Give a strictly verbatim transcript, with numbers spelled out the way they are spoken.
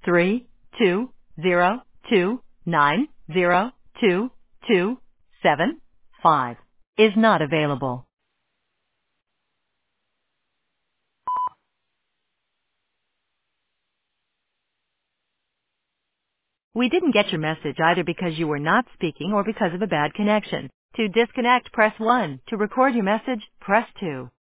three two zero two nine zero two two seven five is not available. We didn't get your message either because you were not speaking or because of a bad connection. To disconnect, press one. To record your message, press two.